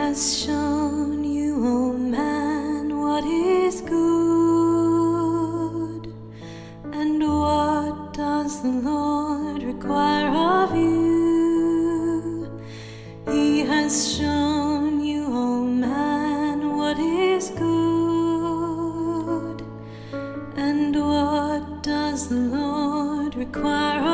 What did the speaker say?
has shown you, oh man, what is good. And what does the Lord require of you? He has shown you, oh man, what is good. And what does the Lord require of you?